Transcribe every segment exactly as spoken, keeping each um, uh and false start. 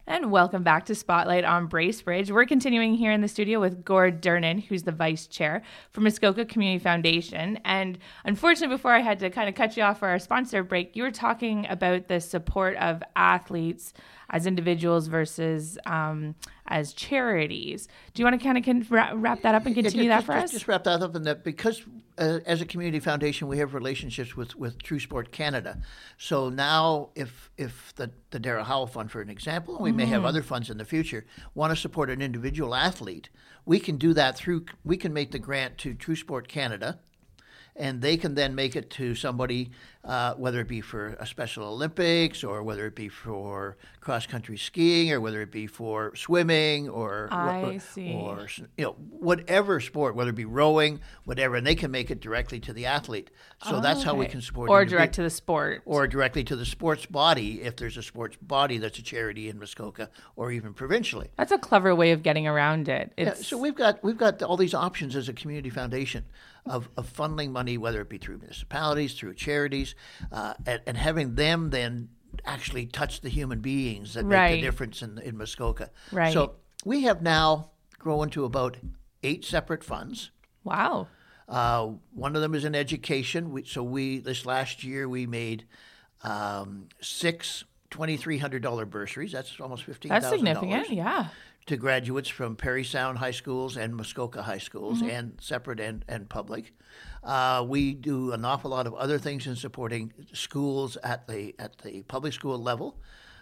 And welcome back to Spotlight on Bracebridge. We're continuing here in the studio with Gord Durnan, who's the vice chair for Muskoka Community Foundation. And unfortunately, before I had to kind of cut you off for our sponsor break, you were talking about the support of athletes as individuals versus um, as charities. Do you want to kind of can wrap that up and continue yeah, just, that for just, us? Just wrap that up in that because uh, as a community foundation, we have relationships with, with True Sport Canada. So now if if the, the Darrell Howell Fund, for an example, and we mm-hmm. may have other funds in the future, want to support an individual athlete, we can do that through, we can make the grant to True Sport Canada, and they can then make it to somebody, uh, whether it be for a Special Olympics or whether it be for cross-country skiing or whether it be for swimming or I or, see. or you know whatever sport, whether it be rowing, whatever, and they can make it directly to the athlete. So oh, that's how okay. we can support. Or direct to the sport. Or directly to the sports body if there's a sports body that's a charity in Muskoka or even provincially. That's a clever way of getting around it. It's... Yeah, so we've got we've got all these options as a community foundation of, of funneling money, whether it be through municipalities, through charities, uh, and, and having them then actually touch the human beings that right. make the difference in, in Muskoka. Right. So we have now grown to about eight separate funds. Wow. Uh, one of them is in education. We, so we this last year we made um, six twenty-three hundred dollars bursaries. That's almost fifteen thousand dollars. That's significant, yeah. To graduates from Parry Sound High Schools and Muskoka High Schools, mm-hmm. and separate and, and public. Uh, we do an awful lot of other things in supporting schools at the at the public school level,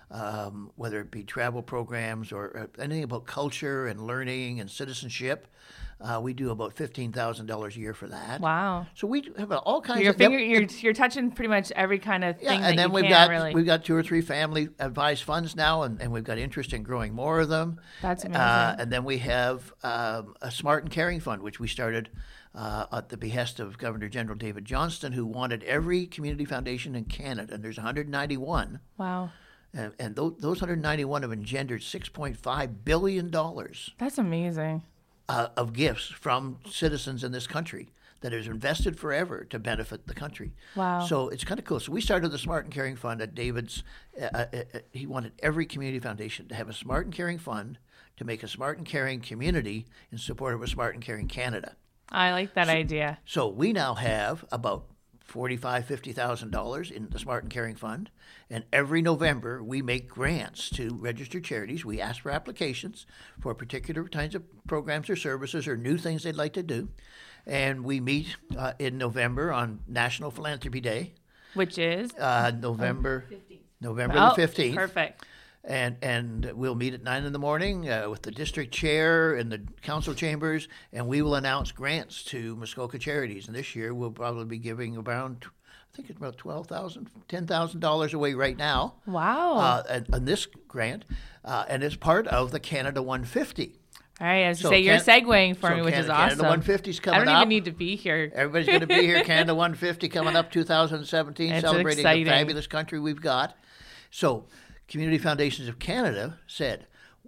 um, whether it be travel programs or anything about culture and learning and citizenship. Uh, we do about fifteen thousand dollars a year for that. Wow! So we have all kinds your of finger, you're you're touching pretty much every kind of thing. Yeah, that and then you we've can, got really. we've got two or three family advised funds now, and, and we've got interest in growing more of them. That's amazing. Uh, and then we have um, a Smart and Caring Fund, which we started uh, at the behest of Governor General David Johnston, who wanted every community foundation in Canada, and there's one hundred ninety-one. Wow. And, and those, those one hundred ninety-one have engendered six point five billion dollars. That's amazing. Uh, of gifts from citizens in this country that is invested forever to benefit the country. Wow. So it's kind of cool. So we started the Smart and Caring Fund at David's. Uh, uh, uh, he wanted every community foundation to have a Smart and Caring Fund to make a Smart and Caring community in support of a Smart and Caring Canada. I like that so, idea. So we now have about forty-five thousand dollars, fifty thousand dollars in the Smart and Caring Fund. And every November, we make grants to registered charities. We ask for applications for particular kinds of programs or services or new things they'd like to do. And we meet uh, in November on National Philanthropy Day. Which is? Uh, November, oh, November oh, the fifteenth. Perfect. And and we'll meet at nine in the morning uh, with the district chair and the council chambers, and we will announce grants to Muskoka charities. And this year we'll probably be giving around, I think it's about twelve thousand dollars, ten thousand dollars away right now. Wow. Uh, on this grant, uh, and it's part of the Canada one fifty. All right, as you So say, you're Can- segueing for so me, which Canada, is awesome. Canada one fifty is coming I up. don't even need to be here. Everybody's going to be here. Canada one fifty coming up two thousand seventeen, It's celebrating exciting. the fabulous country we've got. So Community Foundations of Canada said,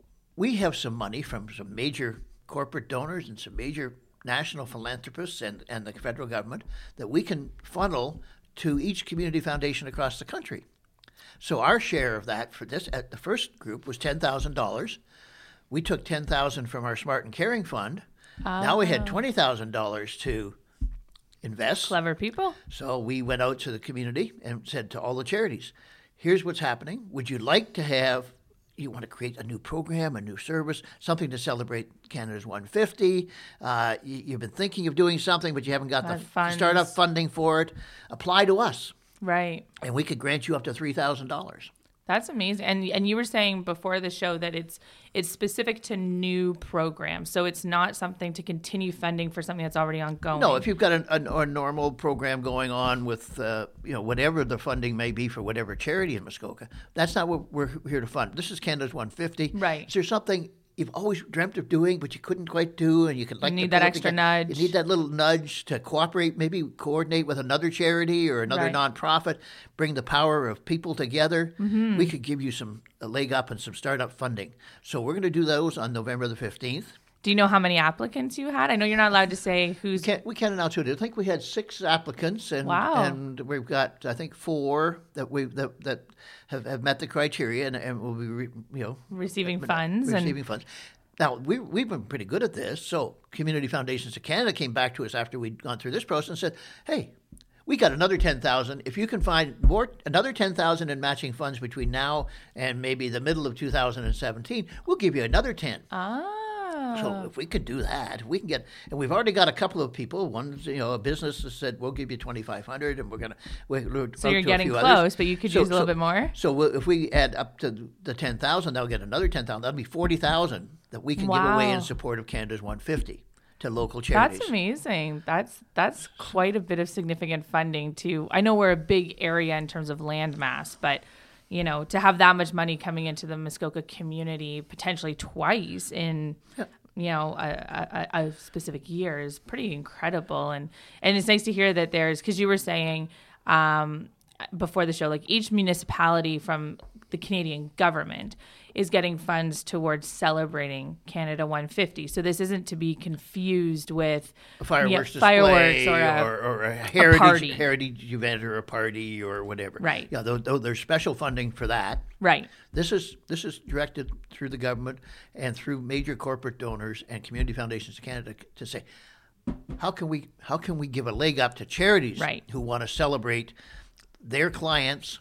we have some money from some major corporate donors and some major national philanthropists and, and the federal government that we can funnel to each community foundation across the country. So our share of that for this, at the first group, was ten thousand dollars. We took ten thousand dollars from our Smart and Caring Fund. Oh. Now we had twenty thousand dollars to invest. Clever people. So we went out to the community and said to all the charities, here's what's happening. Would you like to have, you want to create a new program, a new service, something to celebrate Canada's one fifty. Uh, you, you've been thinking of doing something, but you haven't got Got the funds. startup funding for it. Apply to us, Right. and we could grant you up to three thousand dollars. That's amazing. And and you were saying before the show that it's it's specific to new programs. So it's not something to continue funding for something that's already ongoing. No, if you've got an, a, a normal program going on with, uh, you know, whatever the funding may be for whatever charity in Muskoka, that's not what we're here to fund. This is Canada's one fifty. Right. Is there something you've always dreamt of doing, but you couldn't quite do, and you could like You to need that pull it extra together? nudge. You need that little nudge to cooperate, maybe coordinate with another charity or another Right. nonprofit, bring the power of people together. Mm-hmm. We could give you some a leg up and some startup funding. So we're going to do those on November the fifteenth. Do you know how many applicants you had? I know you're not allowed to say who's. We can't, we can't announce who it is. I think we had six applicants, and Wow. and we've got I think four that we that, that have, have met the criteria and, and will be re, you know Receiving uh, funds and- Receiving funds. Now we we've been pretty good at this. So Community Foundations of Canada came back to us after we'd gone through this process and said, "Hey, we got another ten thousand. If you can find more, another ten thousand in matching funds between now and maybe the middle of two thousand seventeen, we'll give you another ten." Ah. So if we could do that, we can get, and we've already got a couple of people. One's, you know, a business that said we'll give you twenty five hundred, and we're gonna. We, we're So you're to getting a few close, others. but you could So- use a little so- bit more. So we'll, if we add up to the ten thousand, they'll get another ten thousand. That'll be forty thousand that we can give away Wow. in support of Canada's one fifty to local charities. That's amazing. That's that's quite a bit of significant funding too. I know we're a big area in terms of land mass, but you know, to have that much money coming into the Muskoka community potentially twice in Yeah. you know a, a, a specific year is pretty incredible. And and it's nice to hear that there's, because you were saying um, before the show, like each municipality from the Canadian government is getting funds towards celebrating Canada one fifty. So this isn't to be confused with A fireworks yeah, display fireworks or a, or, or a heritage party. heritage event or a party or whatever. Right. Yeah, though, though there's special funding for that. right. This is this is directed through the government and through major corporate donors and Community Foundations of Canada to say, how can we how can we give a leg up to charities Right. who want to celebrate their clients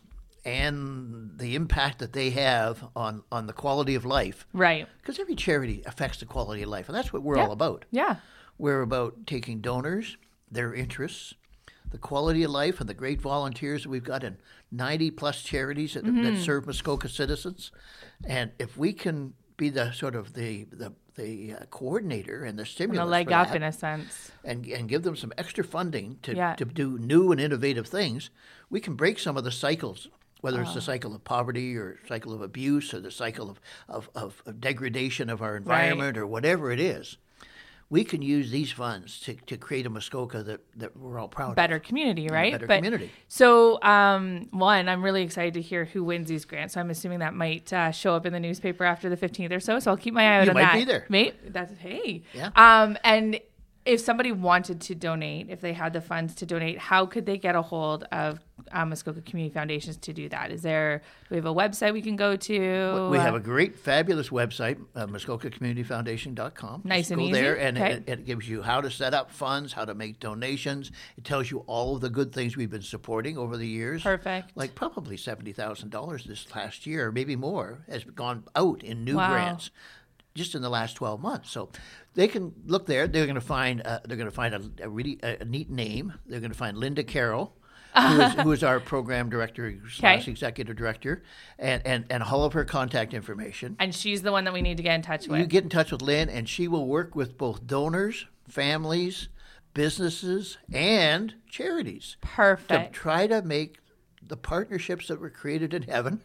and the impact that they have on, on the quality of life. Right. Because every charity affects the quality of life, and that's what we're Yeah. all about. Yeah. We're about taking donors, their interests, the quality of life, and the great volunteers that we've got in ninety plus charities that, Mm-hmm. that serve Muskoka citizens. And if we can be the sort of the the, the uh, coordinator and the And stimulus a leg for up that, in a sense. and and give them some extra funding to, Yeah. to do new and innovative things, we can break some of the cycles, whether Oh. it's the cycle of poverty or cycle of abuse or the cycle of, of, of, of degradation of our environment or whatever it is. We can use these funds to, to create a Muskoka that, that we're all proud Better of. community, right? better But- community. So, um, one, I'm really excited to hear who wins these grants. So I'm assuming that might uh, show up in the newspaper after the fifteenth or so. So I'll keep my eye out You on might that. be there. Mate, that's hey. Yeah. Um, and if somebody wanted to donate, if they had the funds to donate, how could they get a hold of uh, Muskoka Community Foundations to do that? Is there, do we have a website we can go to? We Uh, have a great, fabulous website, uh, Muskoka Community Foundation dot com. Nice Just and go easy. there, and Okay. it, it gives you how to set up funds, how to make donations. It tells you all of the good things we've been supporting over the years. Perfect. Like probably seventy thousand dollars this last year, maybe more, has gone out in new Wow. grants just in the last twelve months. So they can look there. They're going to find uh, they're going to find a, a really a, a neat name. They're going to find Linda Carroll, who is, who is our program director slash executive director, and, and, and all of her contact information. And she's the one that we need to get in touch with. You get in touch with Lynn, and she will work with both donors, families, businesses, and charities to Perfect. try to make the partnerships that were created in heaven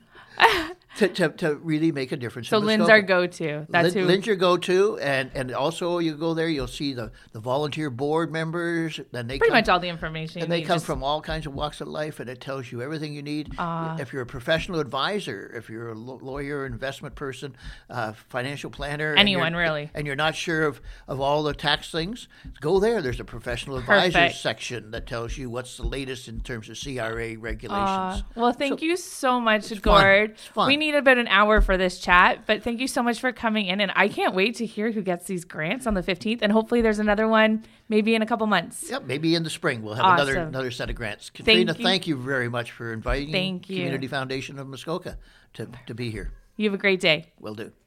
to, to, to really make a difference. So in Lynn's Muskoka. our go-to. That's Lynn, who. Lynn's your go-to, and, and also you go there, you'll see the, the volunteer board members. Then they Pretty come, much all the information. and you they need, come just- from all kinds of walks of life, and it tells you everything you need. Ah. If you're a professional advisor, if you're a lo- lawyer, investment person, uh, financial planner, and Anyone, you're- really. and you're not sure of, of all the tax things, go there. There's a professional advisors Perfect. section that tells you what's the latest in terms of C R A regulations. Aw. well, thank So- you so much, fun. Gord. It's fun. We need about an hour for this chat, but thank you so much for coming in. And I can't wait to hear who gets these grants on the fifteenth. And hopefully there's another one maybe in a couple months. Yep, maybe in the spring we'll have another Awesome. another set of grants. Katrina, you. thank you very much for inviting Thank you. Community Foundation of Muskoka to, to be here. You have a great day. Will do.